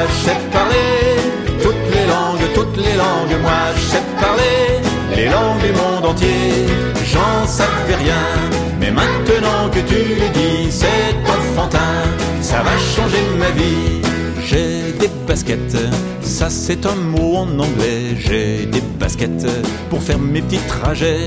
je sais parler toutes les langues, moi je sais parler les langues du monde entier. J'en savais rien, mais maintenant que tu le dis, c'est enfantin, ça va changer ma vie. J'ai des baskets, ça c'est un mot en anglais. J'ai des baskets pour faire mes petits trajets.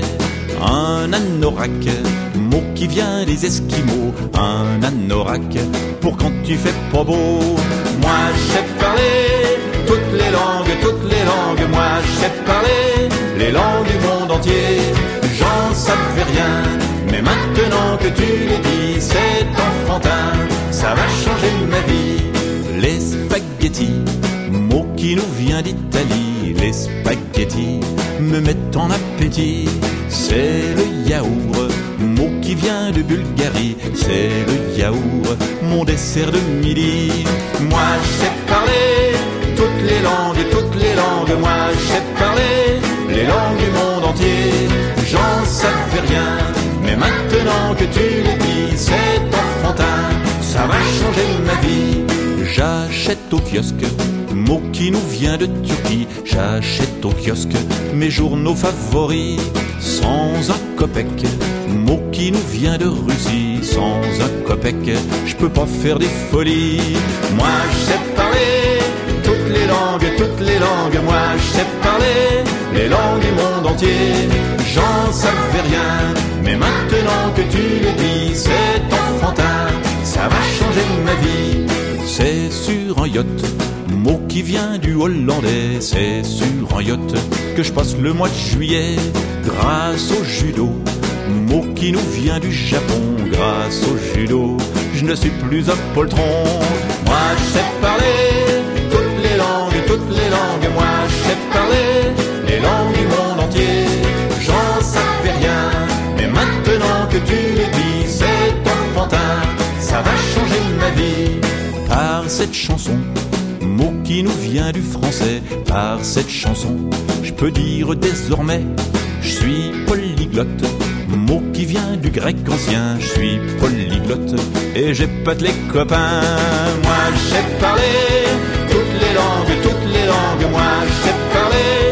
Un anorak, mot qui vient des Esquimaux. Un anorak pour quand tu fais pas beau. Moi je sais parler toutes les langues, moi je sais parler les langues du monde entier. J'en savais rien, mais maintenant que tu le dis, c'est enfantin, ça va changer ma vie. Les spaghettis, mot qui nous vient d'Italie. Les spaghettis me mettent en appétit. C'est le yaourt, mot qui vient de Bulgarie. C'est le yaourt, mon dessert de midi. Moi je sais parler toutes les langues, moi je sais parler les langues du monde entier. J'en savais rien, mais maintenant que tu le dis, c'est enfantin, ça va changer ma vie. J'achète au kiosque, mot qui nous vient de Turquie. J'achète au kiosque mes journaux favoris. Sans un copec, mot qui nous vient de Russie. Sans un copec, je peux pas faire des folies. Moi je sais parler toutes les langues, moi je sais parler les langues du monde entier. J'en savais rien, mais maintenant que tu le dis, c'est enfantin, ça va changer ma vie. C'est sur un yacht, mot qui vient du hollandais. C'est sur un yacht que je passe le mois de juillet. Grâce au judo, mot qui nous vient du Japon. Grâce au judo, je ne suis plus un poltron. Moi je sais parler toutes les langues, moi je sais parler les langues du monde entier. J'en savais rien, mais maintenant que tu le dis, c'est enfantin, ça va changer ma vie. Par cette chanson, mot qui nous vient du français. Par cette chanson, je peux dire désormais, je suis polyglotte, mot qui vient du grec ancien. Je suis polyglotte et j'épate les copains. Moi je sais parler toutes les langues, moi je sais parler